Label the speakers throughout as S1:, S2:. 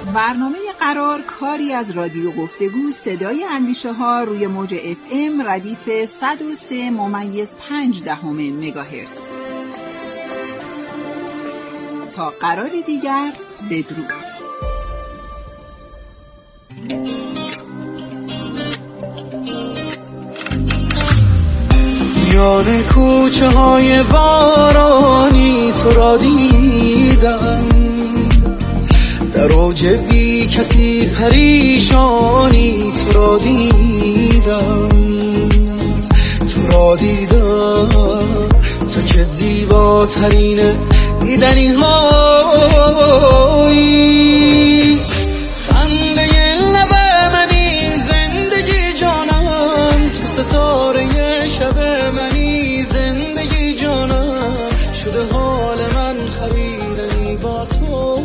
S1: برنامه قرار کاری از رادیو گفتگو صدای اندیشه ها روی موج FM ردیف 103.5 مگاهرتز. تا قرار دیگر، بدرود.
S2: میان کوچه های بارانی تو را دیدم، در اوج بی کسی پریشانی تو را دیدم، تو که زیباترین دیدنی هایی، خنده لب منی زندگی جانم، تو ستاره شب منی زندگی جانم، شده حال من خریدنی با تو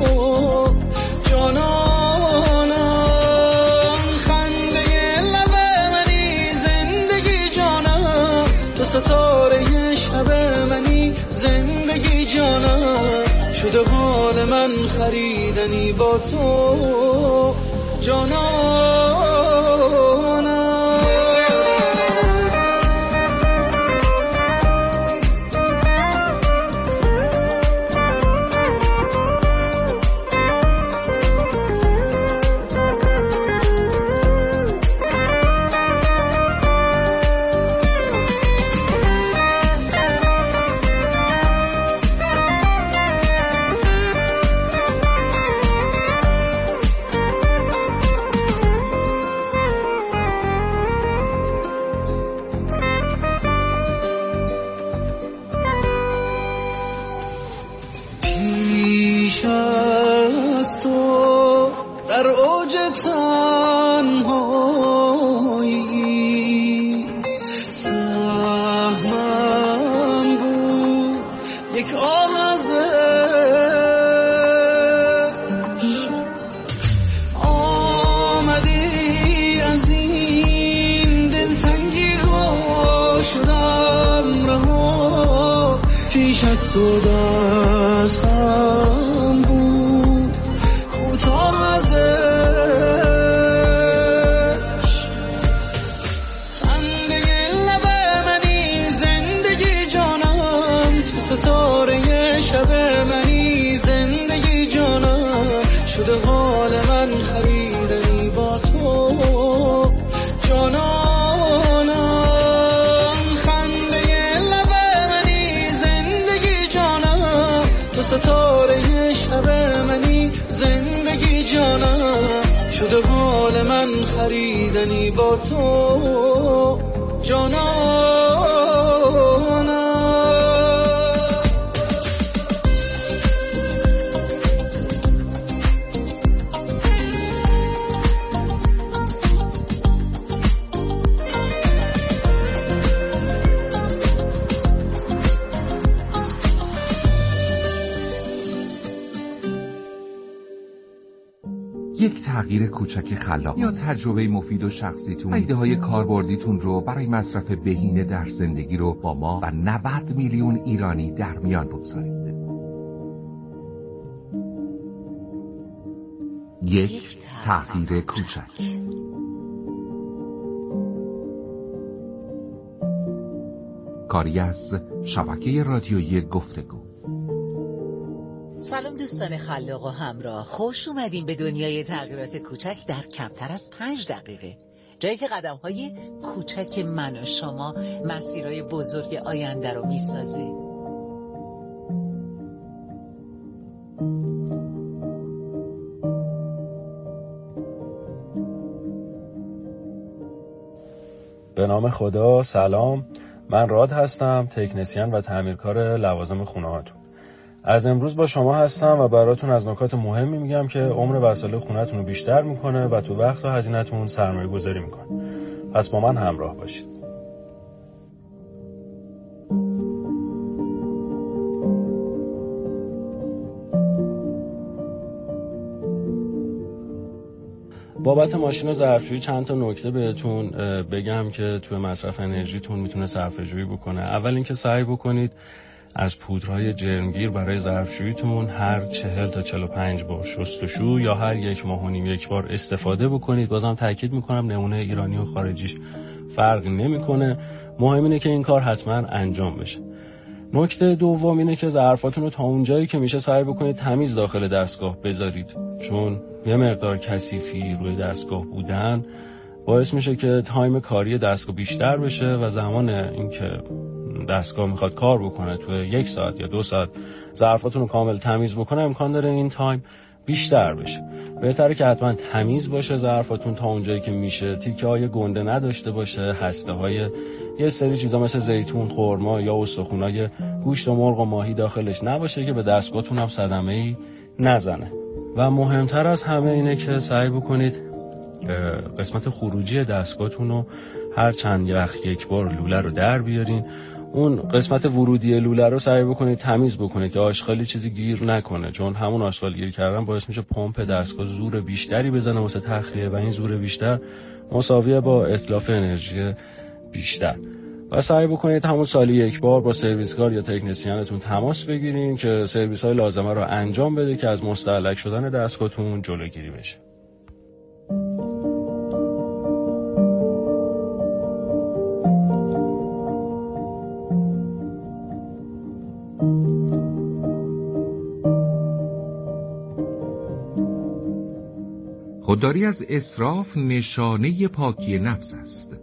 S2: جانانم، خنده لب منی زندگی جانم، تو ستاره شب منی زندگی جانم، شده حال من خریدنی با تو جانانم. تو دستم بود کوتاه ازش، خنده لب منی زندگی جانم، تو ستاره شب منی زندگی جانم، شده حال من خریدنی با تو جانانم، خنده لب منی زندگی جانم، تو ستاره شب منی زندگی جانم، شده حال من خریدنی با تو جانانم.
S3: یک تغییر کوچک خلاق یا تجربه مفید و شخصیتون، ایده های کاربردیتون رو برای مصرف بهینه در زندگی رو با ما و 90 میلیون ایرانی در میان بگذارید. یک تغییر کوچک. کاری از شبکه رادیویی گفتگو.
S4: سلام دوستان خلاق و همراه، خوش اومدین به دنیای تغییرات کوچک در کمتر از 5 دقیقه، جایی که قدم‌های کوچک من و شما مسیرهای بزرگ آینده رو میسازه.
S5: به نام خدا. سلام، من راد هستم، تکنسین و تعمیرکار لوازم خونه هاتون. از امروز با شما هستم و براتون از نکات مهمی میگم که عمر وسایل خونه‌تون رو بیشتر میکنه و تو وقت و هزینه‌تون سرمایه گذاری میکنه. پس با من همراه باشید. بابت ماشین و ظرفشویی چند تا نکته بهتون بگم که توی مصرف انرژیتون میتونه صرفه‌جویی بکنه. اول اینکه سعی بکنید از پودرهای جرمگیر برای ظرفشوییتون هر 40 تا 45 بار شستشو یا هر 1 ماه و نیم یک بار استفاده بکنید. بازم تاکید میکنم نمونه ایرانی و خارجیش فرق نمیکنه. مهم اینه که این کار حتما انجام بشه. نکته دوم اینه که ظرفاتون رو تا اونجایی که میشه سعی بکنید تمیز داخل دستگاه بذارید، چون یه مقدار کثیفی روی دستگاه بودن باعث میشه که تایم کاری دستگاه بیشتر بشه و زمان اینکه دستگاه میخواد کار بکنه تو 1 ساعت یا 2 ساعت ظرفاتون رو کامل تمیز بکنه امکان داره این تایم بیشتر بشه. بهتره که حتما تمیز باشه ظرفاتون تا اونجایی که میشه، تیکه های گنده نداشته باشه، هسته های یه سری چیزا مثل زیتون، خرما یا استخونای گوشت و مرغ و ماهی داخلش نباشه که به دستگاهتون هم صدمه‌ای نزنه. و مهمتر از همه اینه که سعی بکنید قسمت خروجی دستگاهتون رو هر چند وقت یک بار لوله رو در بیارین. اون قسمت ورودی لوله رو سعی بکنید تمیز بکنید که آشغالی چیزی گیر نکنه، چون همون آشغال گیر کردن باعث میشه پمپ دستگاه زور بیشتری بزنه واسه تخلیه و این زور بیشتر مساویه با اتلاف انرژی بیشتر. و سعی بکنید همون سالی یک بار با سرویسکار یا تکنسینتون تماس بگیرین که سرویس‌های لازمه رو انجام بده که از مستهلک شدن دستگاهتون جلوگیری بشه.
S3: خودداری از اسراف نشانه پاکی نفس است.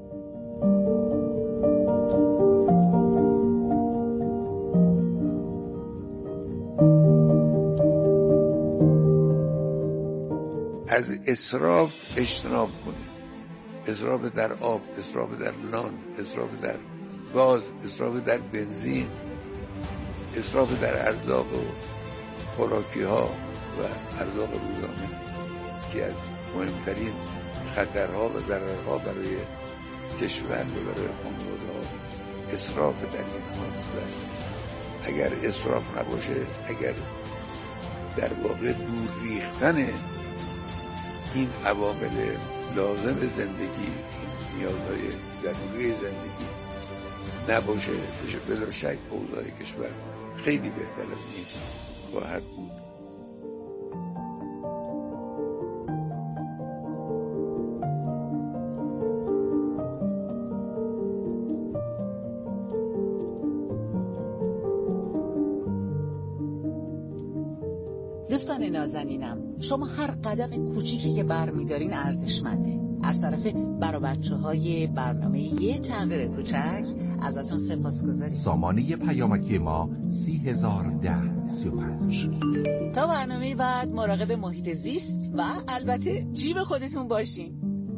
S6: از اسراف اجتناب کنید. اسراف در آب، اسراف در نان، اسراف در گاز، اسراف در بنزین، اسراف در ارزاق و خوراکی ها و ارزاق روزانه که از مهمترین خطرها و ضررها برای کشور و برای خانواده ها اسراف در این هاست. و اگر اسراف نباشه، اگر در واقع دور ریختن این عوامل لازم زندگی، این نیازهای ضروری زندگی نباشه، بلا شک اوضاع کشور خیلی بهتر از این خواهد بود.
S4: دوستان نازنینم، شما هر قدم کوچیکی که برمی‌دارین ارزشمنده. از طرف برابچه‌های برنامه یه تغییر کوچک ازتون سپاسگزاریم.
S3: سامانه پیامکی ما 301035.
S4: تا برنامه بعد مراقب محیط زیست و البته جیب خودتون باشین.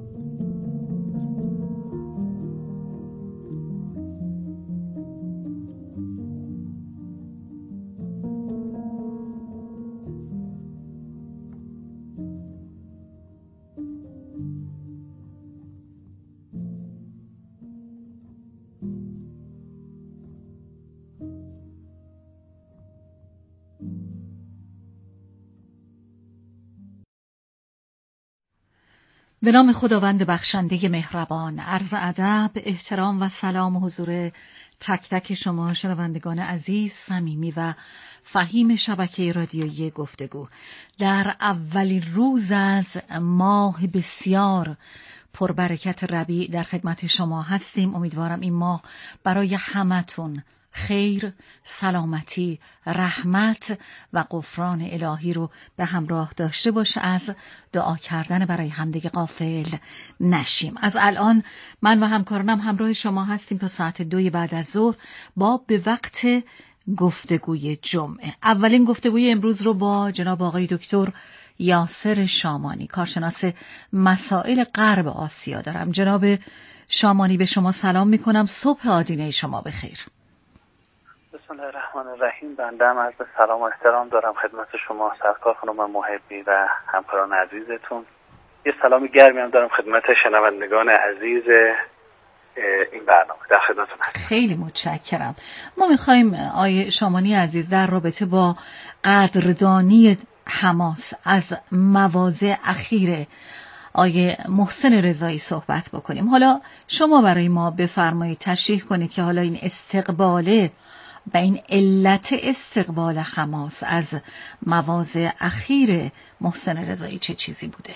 S1: به نام خداوند بخشنده مهربان، عرض ادب، احترام و سلام حضور تک تک شما شنوندگان عزیز، صمیمی و فهیم شبکه رادیویی گفتگو. در اولین روز از ماه بسیار پربرکت ربیع در خدمت شما هستیم. امیدوارم این ماه برای همتون خیر، سلامتی، رحمت و غفران الهی رو به همراه داشته باشه. از دعا کردن برای همدیگه غافل نشیم. از الان من و همکارانم همراه شما هستیم تا ساعت 2 بعد از ظهر با به وقت گفتگوی جمعه. اولین گفتگوی امروز رو با جناب آقای دکتر یاسر شامانی، کارشناس مسائل غرب آسیا دارم. جناب شامانی، به شما سلام میکنم. صبح آدینه شما بخیر.
S7: بسم الله الرحمن الرحیم. بنده هم عرض سلام و احترام دارم خدمت شما سرکار خانم محبی و همکاران عزیزتون. یه سلام گرمی هم دارم خدمت شنوندگان عزیز این برنامه. در خدمتتون هستم.
S1: خیلی متشکرم. ما میخوایم آیه شامانی عزیز در رابطه با قدردانی حماس از مواضع اخیر آیه محسن رضایی صحبت بکنیم. حالا شما برای ما بفرمایید، تشریح کنید که حالا این استقبال و این علت استقبال حماس از مواضع اخیر محسن رضایی چه چیزی بوده؟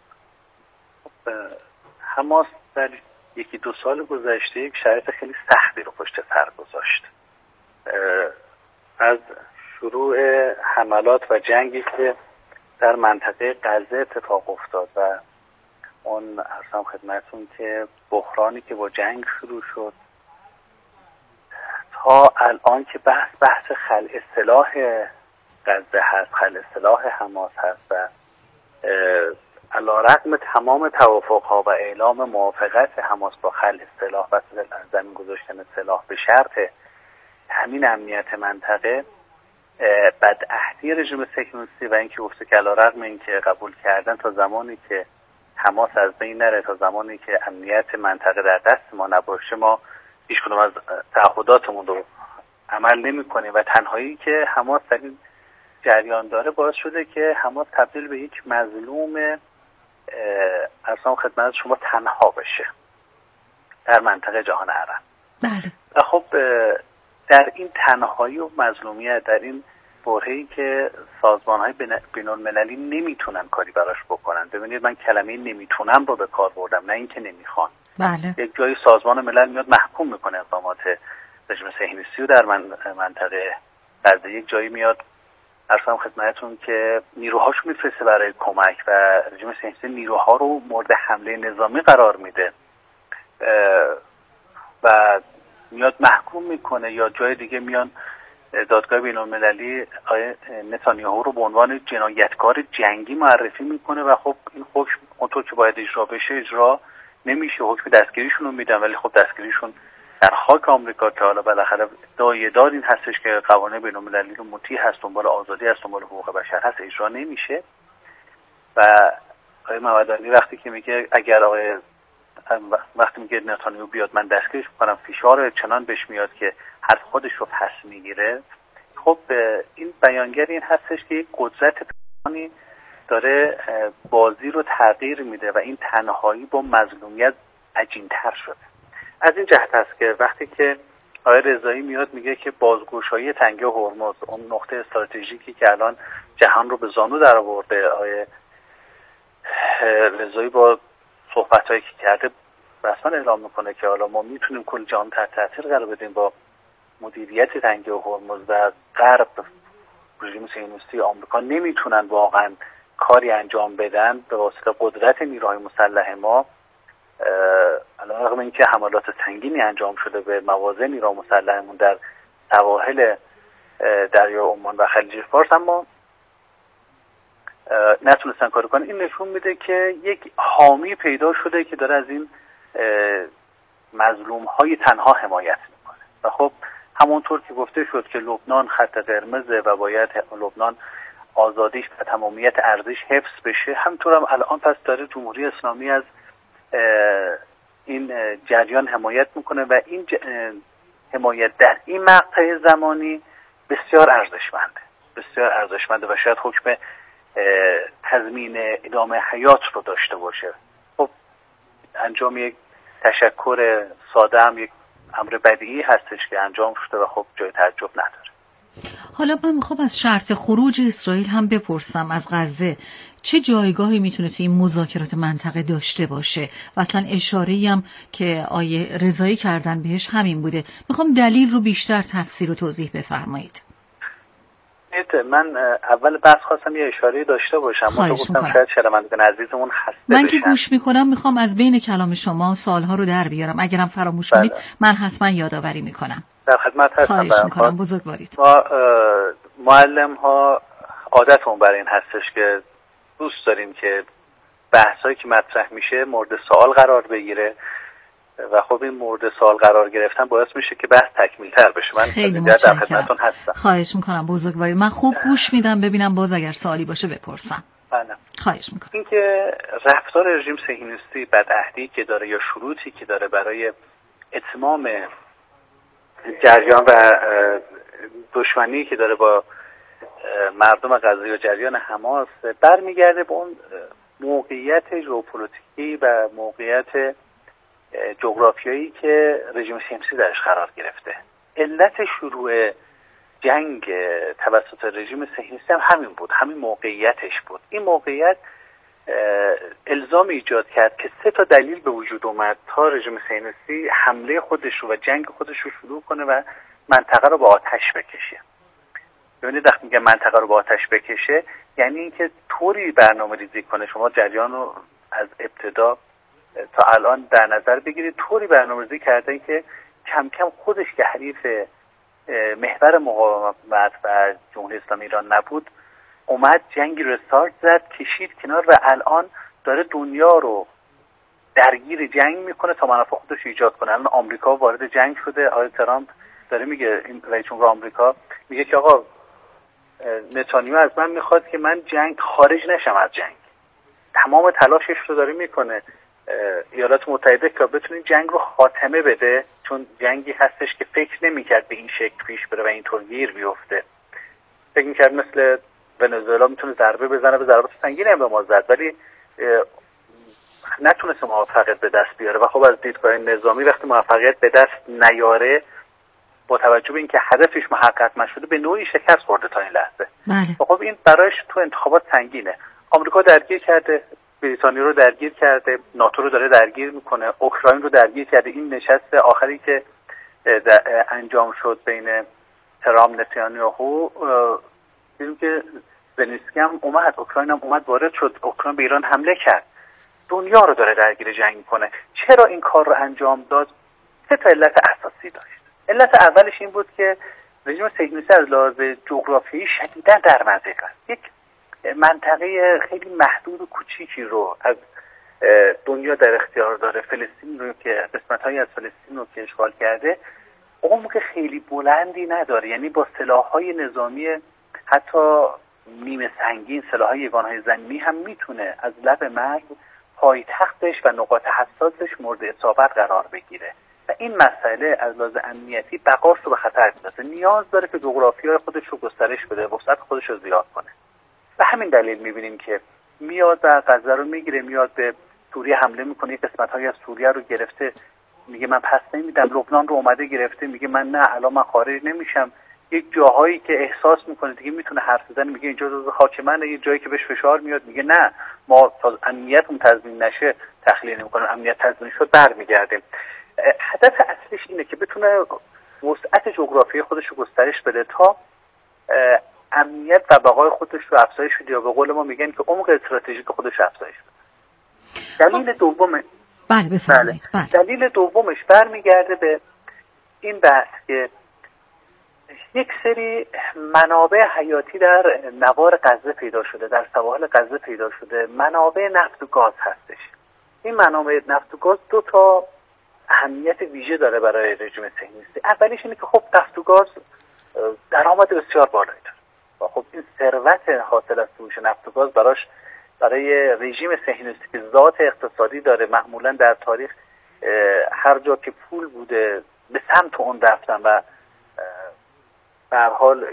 S7: حماس در 1-2 سال گذشته یک شرایط خیلی سختی رو پشت سر گذاشت. از شروع حملات و جنگی که در منطقه غزه اتفاق افتاد و اون ارسام خدمتون که بحرانی که با جنگ شروع شد تا الان که بحث خلع سلاح غزه هست، خلع سلاح حماس هست و علیرغم تمام توافق‌ها و اعلام موافقت حماس با خلع سلاح و زمین گذاشتن سلاح به شرط تامین امنیت منطقه، بدعهدی رژیم صهیونیستی و اینکه گفته که علیرغم اینکه قبول کردن تا زمانی که حماس از بین نره، تا زمانی که امنیت منطقه در دست ما نباشه، ما هیچ کدوم از تعهداتمون رو عمل نمی‌کنیم و تنهایی که حماس در این جریان داره باعث شده که حماس تبدیل به یک مظلوم ارسام خدمت شما تنها بشه در منطقه جهان عرب.
S1: بله.
S7: و خب در این تنهایی و مظلومیت، در این برهه‌ای که سازمان‌های بین‌المللی نمیتونن کاری براش بکنن، ببینید من کلمه نمیتونم رو به کار بردم، نه اینکه نمیخوان.
S1: بله.
S7: یک جایی سازمان ملل میاد محکوم میکنه اقدامات رژیم صهیونیستی رو در منطقه غزه، یک جایی میاد ارسام خدمتتون که نیروهاشو میفرسته برای کمک و رژیم صهیونیستی نیروها رو مورد حمله نظامی قرار میده و میاد محکوم میکنه، یا جای دیگه میان دادگاه بین‌المللی نتانیاهو رو به عنوان جنایتکار جنگی معرفی میکنه و خب این حکم اونطور که باید اجرا بشه اجرا نمیشه. حکم دستگیریشون رو میدن ولی خب دستگیریشون در خاک آمریکا که حالا بالاخره ادعای دار این هستش که قوانین بین‌المللی رو مطیع هست، دنبال آزادی هست، دنبال حقوق بشر هست، اجرا نمیشه. و آقای مودانی وقتی که میگه وقتی میگه نتانیاهو بیاد من دستگیرش میکنم، فشار چنان بهش میاد که حرف خودش رو پس میگیره. خب این بیانگر این هستش که یک قدرت پنهانی داره بازی رو تغییر میده و این تنهایی با مظلومیت عجین‌تر شده. از این جهت است که وقتی که آقای رضایی میاد میگه که بازگشایی تنگه هرمز، اون نقطه استراتژیکی که الان جهان رو به زانو در آورده، آقای رضایی با صحبتایی که کرده رسما اعلام میکنه که حالا ما میتونیم کل جهان تحت تاثیر قرار بدیم با مدیریت تنگه هرمز و غرب، رژیم صهیونیستی آمریکا نمیتونن واقعا کاری انجام بدن به واسطه قدرت نیروهای مسلح ما. علیرغم اینکه حملات سنگینی انجام شده به مواضع نیروهای مسلحمون در سواحل دریا عمان و خلیج فارس، اما نتونستن کار کنن. این نشون میده که یک حامی پیدا شده که داره از این مظلوم های تنها حمایت میکنه و خب همونطور که گفته شد که لبنان خط قرمزه و باید لبنان آزادیش و تمامیت ارزش حفظ بشه، همینطور هم الان پس داره جمهوری اسلامی از این جریان حمایت میکنه و این حمایت در این مقطع زمانی بسیار ارزشمنده و شاید حکم تضمین ادامه حیات رو داشته باشه. خب انجام یک تشکر ساده هم یک امر بدیهی هستش که انجام شده و خب جای تعجب نداره.
S1: حالا من میخوام از شرط خروج اسرائیل هم بپرسم از غزه چه جایگاهی میتونه توی این مذاکرات منطقه داشته باشه و اصلا اشاره‌ای هم که آیه رضایی کردن بهش همین بوده. میخوام دلیل رو بیشتر تفسیر و توضیح بفرمایید.
S7: من اول بحث خواستم یه اشاره داشته باشم. من گفتم شاید شنوندگان عزیزمون خسته
S1: من
S7: بشن.
S1: که گوش میکنم میخوام از بین کلام شما سوالها رو در بیارم. اگرم فراموش کنید من حتما یادآوری میکنم.
S7: در خدمت هستم.
S1: خواهش میکنم، بزرگوارید.
S7: ما معلم ها عادتمون برای این هستش که دوست داریم که بحثایی که مطرح میشه مورد سوال قرار بگیره و خب این مورد سوال قرار گرفتن باعث میشه که بحث تکمیل‌تر بشه. من
S1: خیلی
S7: در خدمتتون هستم.
S1: خواهش میکنم بزرگوارید. من خوب گوش میدم ببینم باز اگر سوالی باشه بپرسم.
S7: بله.
S1: خواهش میکنم.
S7: اینکه رفتار رژیم صهیونیستی بدعهدی که داره یا شروطی که داره برای اتمام جریان و دشمنی که داره با مردم غزه و جریان حماس برمیگرده به اون موقعیت ژئوپلیتیکی و موقعیت جغرافیایی که رژیم صهیونیستی درش قرار گرفته. علت شروع جنگ توسط رژیم صهیونیستی هم همین بود، همین موقعیتش بود. این موقعیت الزام ایجاد کرد که 3 تا دلیل به وجود اومد تا رژیم صهیونیستی حمله خودش رو و جنگ خودش رو شروع کنه و منطقه رو به آتش بکشه. ببینید وقتی میگه منطقه رو به آتش بکشه یعنی اینکه طوری برنامه‌ریزی کنه، شما جریان رو از ابتدا تا الان در نظر بگیرید، طوری برنامه‌ریزی کرده که کم کم خودش که حریف محور مقاومت و جمهوری اسلامی ایران نبود، اومد جنگی رو استارت زد، کشید کنار و الان داره دنیا رو درگیر جنگ میکنه تا منافع خودش ایجاد کنه. الان آمریکا وارد جنگ شده، آقای ترامپ داره میگه، این رئیس جمهور آمریکا میگه که آقا نتانیاهو از من میخواد که من جنگ خارج نشم از جنگ. تمام تلاشش رو داره میکنه ایالات متحده که بتونه جنگ رو خاتمه بده، چون جنگی هستش که فکر نمیکرد به این شکل پیش بره و اینطور گیر بیفته. فکر میکرد مثل ونزوئلا میتونه ضربه بزنه، به ضربات سنگینی هم به ما زد، ولی نتونست موفقیت به دست بیاره. و خب از دیدگاه نظامی وقتی موفقیت به دست نیاره، با توجه به اینکه هدفش محقق نشده، به نوعی شکست خورده تا این لحظه.
S1: بله.
S7: خب این برایش تو انتخابات سنگینه. آمریکا درگیر کرده، بریتانیا رو درگیر کرده، ناتو رو داره درگیر میکنه، اوکراین رو درگیر کرده. این نشست آخری که انجام شد بین ترامپ نتانیاهو، دیدیم که زلنسکی هم اومد، اوکراین هم اومد وارد شد، اوکراین به ایران حمله کرد، دنیا رو داره درگیر جنگ میکنه. چرا این کار رو انجام داد؟ 3 تا علت اساسی داشت. علت اولش این بود که رژیم صهیونیستی از لحاظ جغرافیایی شدیداً در مضیق است. یک منطقه خیلی محدود و کوچیکی رو از دنیا در اختیار داره. فلسطین رو که قسمت‌هایی از فلسطین رو که اشغال کرده، عمق خیلی بلندی نداره، یعنی با سلاح‌های نظامی حتی نیمه سنگین، سلاح‌های یگانهای زمینی هم میتونه از لب مرز پایتختش و نقاط حساسش مورد اصابت قرار بگیره و این مسئله از لحاظ امنیتی بقاش رو به خطر میندازه. نیاز داره که جغرافیای خودش رو گسترش بده، وسعت خودش رو زیاد کنه. و همین دلیل میبینیم که میاد و غزه رو میگیره، میاد به سوریه حمله میکنه، قسمت‌هایی از سوریه رو گرفته، میگه من پس نمیدم. لبنان رو اومده گرفته، میگه من نه، الان من خارج نمیشم. یک جاهایی که احساس میکنه دیگه میتونه حرف بزنه، میگه اینجا جزو خاک منه. یک جایی که بهش فشار میاد میگه نه، ما تا امنیتمون تضمین نشه تخلیه نمیکنیم، امنیت تضمین شد برمیگردیم. هدف اصلیش اینه که بتونه وسعت جغرافیایی خودش رو گسترش بده تا امنیت و بقای خودش رو افزایش بده، یا به قول ما میگن که عمق استراتژیک خودش افزایش بده. دلیل دوم،
S1: بله بفرمایید. بله.
S7: دلیل دومش برمیگرده به این بحث که یک سری منابع حیاتی در نوار غزه پیدا شده، در سواحل غزه پیدا شده، منابع نفت و گاز هستش. این منابع نفت و گاز 2 تا اهمیت ویژه داره برای رژیم صهیونیستی. اولیش اینه که خب نفت و گاز درآمد بسیار بالایی داره و خب این ثروت حاصل از فروش نفت و گاز برای رژیم صهیونیستی که ذات اقتصادی داره، معمولا در تاریخ هر جا که پول بوده به سمت اون رفتن و به هر حال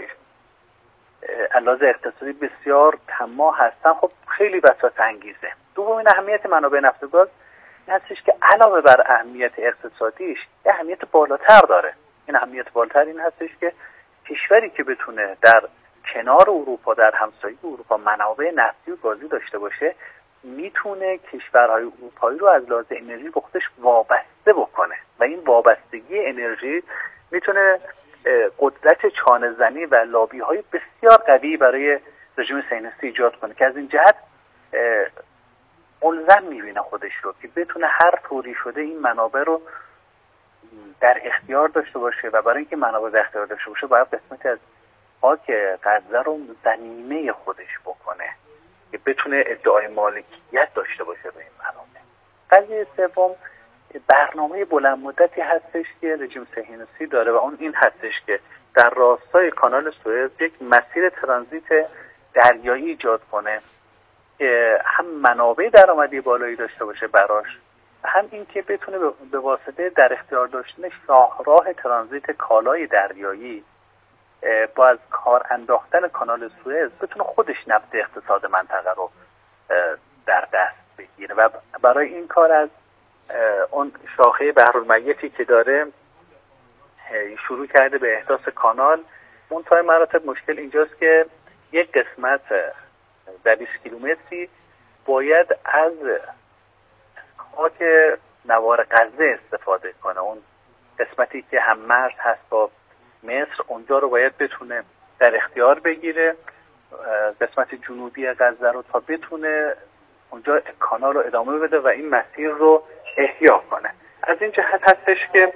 S7: علاوه اقتصادی بسیار طماع هستن، خب خیلی بساط انگیزه. دومین اهمیت منابع نفت و گاز این هستش که علاوه بر اهمیت اقتصادیش اهمیت بالاتر داره. این اهمیت بالاتر این هستش که کشوری که بتونه در کنار اروپا، در همسایه اروپا منابع نفتی و گازی داشته باشه، میتونه کشورهای اروپایی رو از لحاظ انرژی به خودش وابسته بکنه و این وابستگی انرژی میتونه قدرت چانه زنی و لابی های بسیار قوی برای رژیم صهیونیستی ایجاد کنه که از این جهت ملزم میبینه خودش رو که بتونه هر طوری شده این منابع رو در اختیار داشته باشه و برای اینکه منابع در اختیار داشته باشه باید قسمتی از خاک غزه رو زمینه خودش بکنه که بتونه ادعای مالکیت داشته باشه به این منابع. قضیه سوم برنامه بلند مدتی هستش که رژیم صهیونیستی داره و اون این هستش که در راستای کانال سوئز یک مسیر ترانزیت دریایی ایجاد کنه که هم منابع درآمدی بالایی داشته باشه براش، هم این که بتونه به واسطه در اختیار داشتن شاهراه ترانزیت کالای دریایی با از کار انداختن کانال سوئز بتونه خودش نبض اقتصاد منطقه رو در دست بگیره و برای این کار از اون شاخه بحرالمیتی که داره شروع کرده به احداث کانال. منتهای مراتب مشکل اینجاست که یک قسمت در 20 کیلومتری باید از خاک نوار غزه استفاده کنه. اون قسمتی که هم مرز هست با مصر، اونجا رو باید بتونه در اختیار بگیره، قسمت جنوبی غزه رو، تا بتونه اونجا کانال رو ادامه بده و این مسیر رو احیا کنه. از این جهت هستش که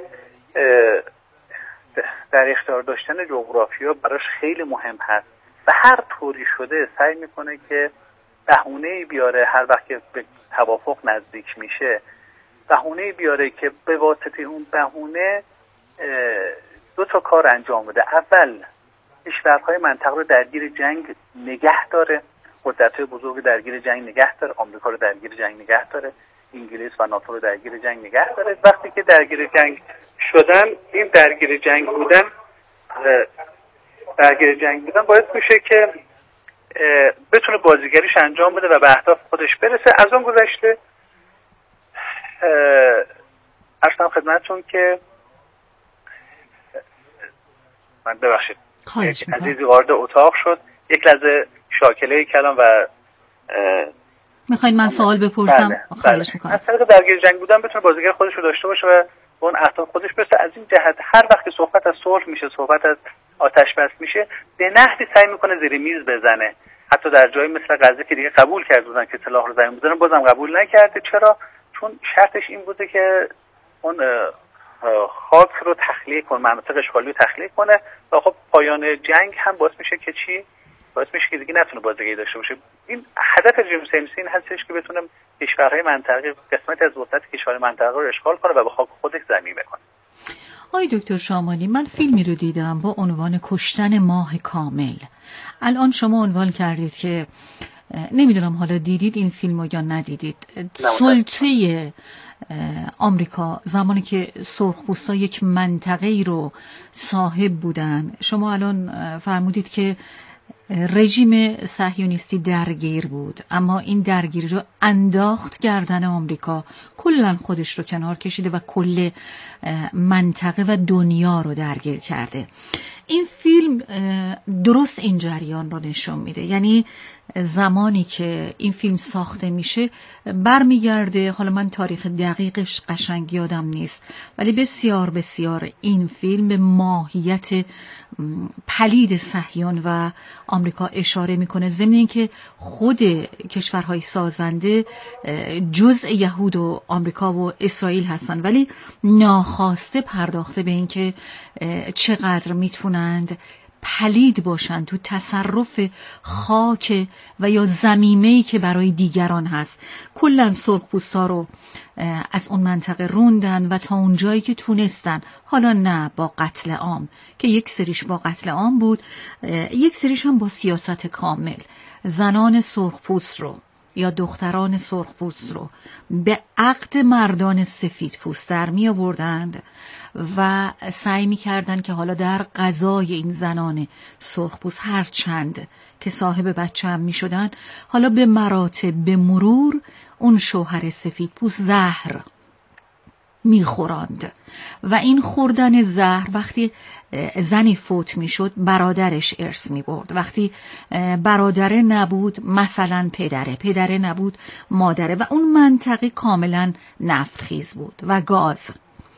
S7: در اختیار داشتن جغرافیا براش خیلی مهم هست و هر طوری شده سعی میکنه که بهونه‌ای بیاره هر وقت که به توافق نزدیک میشه، بهونه‌ای بیاره که به واسطه اون بهونه دو تا کار انجام بده. اول کشورهای منطقه رو درگیر جنگ نگه داره، قدرت‌های بزرگ درگیر جنگ نگه داره، آمریکا رو درگیر جنگ نگه داره، انگلیس و ناتو رو درگیر جنگ نگه داره. وقتی که درگیر جنگ شدن، این درگیر جنگ بودن باید میشه که بتونه بازیگریش انجام بده و به اهداف خودش برسه. از اون گذشته عرضم خدمتتون که من ببخشید عزیزی وارد اتاق شد، یک لحظه شاکله کلام و
S1: میخواید من سوال بپرسم؟ خواهش میکنم.
S7: از طریق درگیر جنگ بودن بتونه بازیگر خودش رو داشته باشه و به اون اهداف خودش برسه. از این جهت هر وقت صحبت از صلح میشه، صحبت از آتش بس میشه، به نحوی سعی میکنه زیر میز بزنه. حتی در جایی مثل غزه که دیگه قبول کرده بودن که سلاح رو زمین بزنن، بازم قبول نکرده. چرا؟ چون شرطش این بوده که اون خاک رو تخلیه کنه، مناطق اشغالی رو تخلیه کنه و خب پایان جنگ هم باعث میشه که چی؟ باعث میشه که دیگه نتونه بازیگری داشته باشه. این هدف رژیم صهیونیستی این هستش که بتونه کشورهای منطقه، قسمتی از وسعت کشورهای منطقه رو اشغال کنه و به خاک خودش زمین بکنه.
S1: آقای دکتر شامانی، من فیلمی رو دیدم با عنوان کشتن ماه کامل. الان شما عنوان کردید که نمیدونم حالا دیدید این فیلمو یا ندیدید. سلطه آمریکا زمانی که سرخپوستا یک منطقه‌ای رو صاحب بودن، شما الان فرمودید که رژیم صهیونیستی درگیر بود، اما این درگیری رو انداخت گردن آمریکا، کلاً خودش رو کنار کشیده و کل منطقه و دنیا رو درگیر کرده. این فیلم درست این جریان رو نشون میده. یعنی زمانی که این فیلم ساخته میشه برمیگرده، حالا من تاریخ دقیقش قشنگ یادم نیست، ولی بسیار بسیار این فیلم به ماهیت پلید صهیون و آمریکا اشاره میکنه، ضمن اینکه خود کشورهای سازنده جزء یهود و آمریکا و اسرائیل هستن، ولی ناخواسته پرداخته به اینکه چقدر میتونند پلید باشن تو تصرف خاک و یا زمینه‌ای که برای دیگران هست. کلاً سرخپوستا رو از اون منطقه روندن و تا اون جایی که تونستن، حالا نه با قتل عام که یک سریش با قتل عام بود، یک سریش هم با سیاست کامل، زنان سرخپوست رو یا دختران سرخپوست رو به عقد مردان سفیدپوست در می آوردند و سعی می کردن که حالا در قضای این زنان سرخپوست هر چند که صاحب بچه هم می شدن، حالا به مراتب به مرور اون شوهر سفیدپوست زهر می خوراند و این خوردن زهر وقتی زنی فوت می شد برادرش ارث می برد، وقتی برادره نبود مثلا پدره نبود مادره، و اون منطقه کاملا نفتخیز بود و گاز.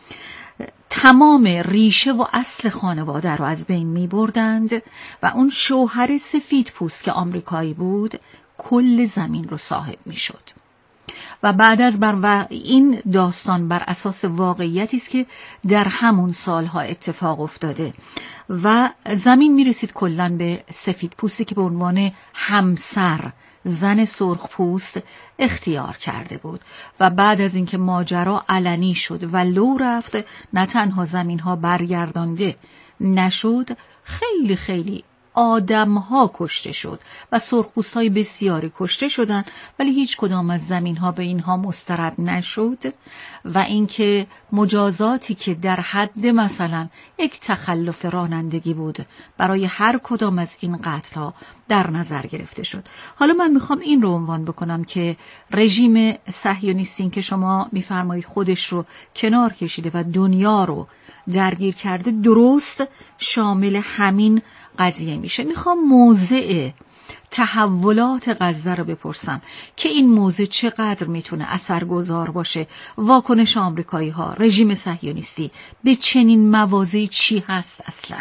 S1: تمام ریشه و اصل خانواده رو از بین می بردند و اون شوهر سفیدپوست که آمریکایی بود کل زمین رو صاحب می شد. و بعد از این داستان بر اساس واقعیتی است که در همون سالها اتفاق افتاده و زمین میرسید کلاً به سفیدپوستی که به عنوان همسر زن سرخپوست اختیار کرده بود و بعد از اینکه ماجرا علنی شد و لو رفت، نه تنها زمینها برگردانده نشد، خیلی خیلی آدم‌ها کشته شد و سرخپوست‌های بسیاری کشته شدند، ولی هیچ کدام از زمین‌ها به اینها مسترد نشد و اینکه مجازاتی که در حد مثلا یک تخلف رانندگی بود برای هر کدام از این قتل‌ها در نظر گرفته شد. حالا من میخوام این رو عنوان بکنم که رژیم صهیونیستی که شما میفرمایید خودش رو کنار کشیده و دنیا رو درگیر کرده درست شامل همین قضیه میشه. میخوام موضع تحولات غزه رو بپرسم که این موضوع چقدر میتونه اثرگذار باشه. واکنش آمریکایی ها، رژیم صهیونیستی به چنین مواضعی چی هست اصلا؟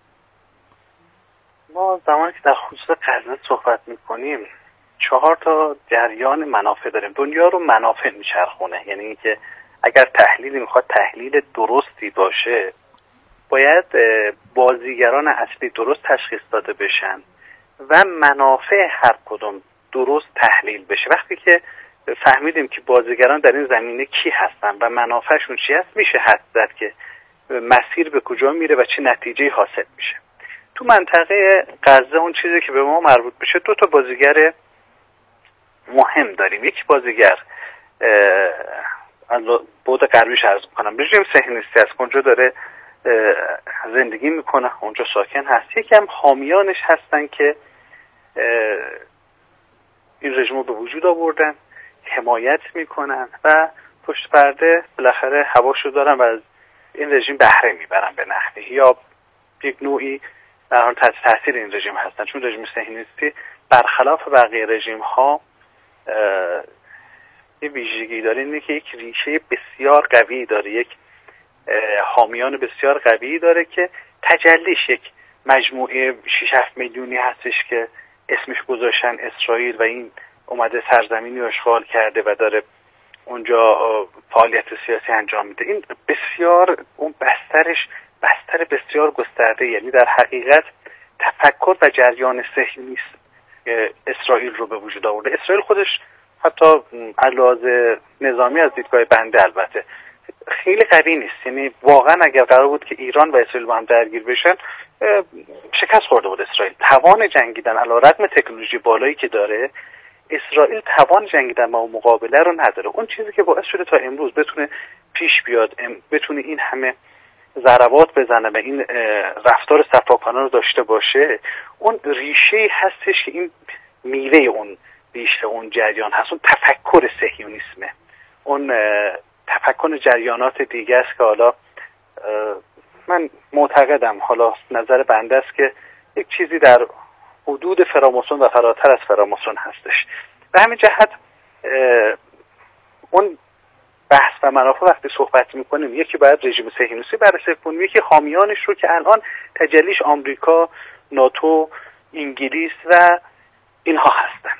S7: ما زمانی که در خصوص غزه صحبت میکنیم 4 تا جریان منافع داریم. دنیا رو منافع میچرخونه، یعنی اینکه اگر تحلیلی میخواد تحلیل درستی باشه باید بازیگران اصلی درست تشخیص داده بشن و منافع هر کدوم درست تحلیل بشه. وقتی که فهمیدیم که بازیگران در این زمینه کی هستن و منافعشون چی هست، میشه حد زد که مسیر به کجا میره و چه نتیجه حاصل میشه. تو منطقه غزه اون چیزی که به ما مربوط بشه 2 تا بازیگر مهم داریم. یک بازیگر بود غربیش عرض میکنم رژیم صهیونیستی است، اونجا داره زندگی میکنه، اونجا ساکن هست. یکی هم حامیانش هستن که این رژیم رو به وجود آوردن، حمایت میکنن و پشت پرده بالاخره هواشو دارن و از این رژیم بهره میبرن به نحوی یا یک نوعی در حال تحت تاثیر این رژیم هستن. چون رژیم صهیونیستی برخلاف بقیه رژیم ها یه ویژگی داره، اینه که یک ریشه بسیار قوی داره، یک حامیان بسیار قوی داره که تجلیش یک مجموعه 6-7 میلیونی هستش که اسمش گذاشتن اسرائیل و این اومده سرزمینی رو اشغال کرده و داره اونجا فعالیت سیاسی انجام میده. این بسیار اون بستر بسیار گسترده، یعنی در حقیقت تفکر و جریان صهیونیست اسرائیل رو به وجود آورده. اسرائیل خودش حتی علاوه نظامی از دیدگاه بنده البته خیلی قوی نیست، یعنی واقعا اگر قرار بود که ایران و اسرائیل با هم درگیر بشن شکست خورده بود اسرائیل. توان جنگیدن علی رغم تکنولوژی بالایی که داره اسرائیل توان جنگیدن با مقابله رو نداره. اون چیزی که باعث شده تا امروز بتونه پیش بیاد، بتونه این همه ضربات بزنه و این رفتار صفاکانه رو داشته باشه، اون ریشه هستش که این میوه اون ریشه اون جریان هست، اون تفکر صهیونیسمه، اون تفکر جریانات دیگه است که حالا من معتقدم، حالا نظر بنده است، که یک چیزی در حدود فراماسون و فراتر از فراماسون هستش. به همین جهت اون بحث و منافع وقتی صحبت میکنیم یکی باید رژیم صهیونیستی بررسی کنیم، یکی حامیانش رو که الان تجلیش آمریکا، ناتو، انگلیس و اینها هستن.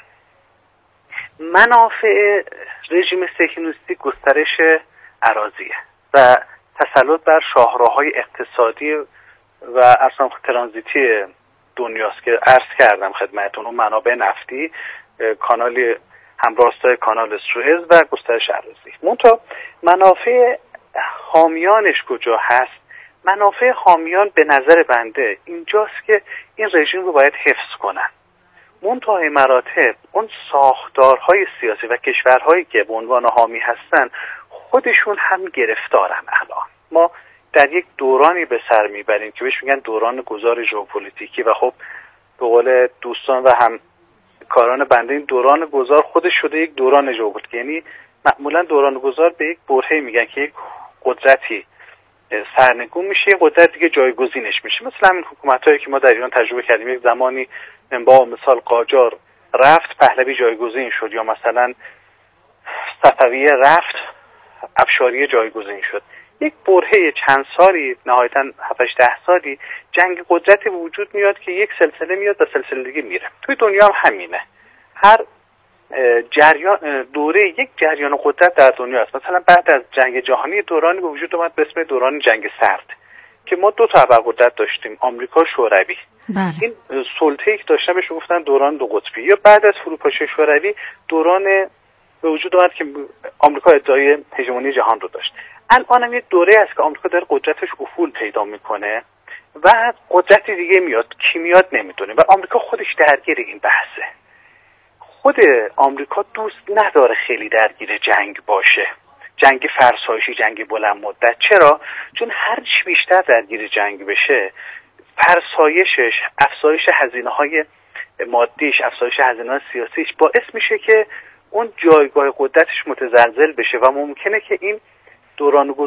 S7: منافع رژیم صهیونیستی گسترش اراضیه و تسلط بر شاهراهای اقتصادی و اصلا ترانزیتی دنیاست که عرض کردم خدمتتون، اون منابع نفتی، کانال همراستای کانال سوئز و گسترش اراضی. منتها منافع حامیانش کجا هست؟ منافع حامیان به نظر بنده اینجاست که این رژیم رو باید حفظ کنن. منتهای مراتب اون ساختارهای سیاسی و کشورهایی که به عنوان حامی هستن خودشون هم گرفتارن. الان ما در یک دورانی به سر میبریم که بهش میگن دوران گذار ژئوپلیتیکی و خب به قول دوستان و هم کاران بنده این دوران گذار خودش شده یک دوران ژئوپلیتیکی. یعنی معمولا دوران گذار به یک برهه‌ای میگن که یک قدرتی سرنگون میشه، یک قدرت دیگه جایگزینش میشه. مثلا همین حکومتایی که ما در ایران تجربه کردیم، یک زمانی با مثال قاجار رفت، پهلوی جایگزین شد، یا مثلا صفویه رفت، افشاریه جایگزین شد. یک برهه چند سالی، نهایتاً 7-8 سالی جنگ قدرتی وجود میاد که یک سلسله میاد و سلسله دیگه میره. توی دنیا هم همینه. هر جریان دوره یک جریان قدرت در دنیا است. مثلا بعد از جنگ جهانی دورانی به وجود اومد به اسم دوران جنگ سرد که ما 2 تا ابرقدرت داشتیم، آمریکا، شوروی. این سلطه‌ای که داشتن بهش گفتن دوران 2 قطبی. یا بعد از فروپاشی شوروی دوران به وجود اومد که آمریکا ادعای هژمونی جهان رو داشت. الان هم یک دوره است که آمریکا داره قدرتش افول پیدا میکنه و قدرتی دیگه میاد، کی میاد نمیدونه و آمریکا خودش درگیر این بحثه. خود آمریکا دوست نداره خیلی درگیر جنگ باشه. جنگ فرسایشی، جنگ بلند مدت. چرا؟ چون هر چی بیشتر درگیر جنگ بشه، فرسایشش، افزایش هزینه‌های مادیش، افزایش هزینه‌های سیاسیش باعث میشه که اون جایگاه قدرتش متزلزل بشه و ممکنه که این دوران